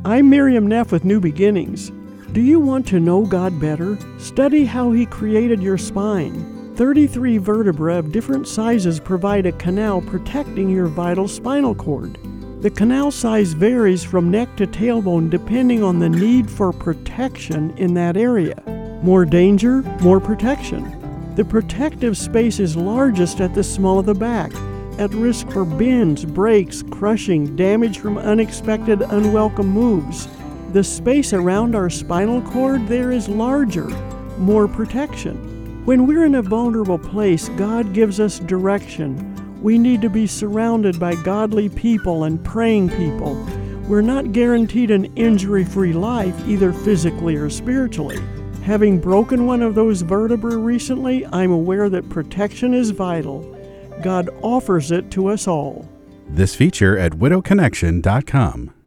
I'm Miriam Neff with New Beginnings. Do you want to know God better? Study how He created your spine. 33 vertebrae of different sizes provide a canal protecting your vital spinal cord. The canal size varies from neck to tailbone depending on the need for protection in that area. More danger, more protection. The protective space is largest at the small of the back, at risk for bends, breaks, crushing, damage from unexpected, unwelcome moves. The space around our spinal cord there is larger, more protection. When we're in a vulnerable place, God gives us direction. We need to be surrounded by godly people and praying people. We're not guaranteed an injury-free life, either physically or spiritually. Having broken one of those vertebrae recently, I'm aware that protection is vital. God offers it to us all. This feature at widowconnection.com.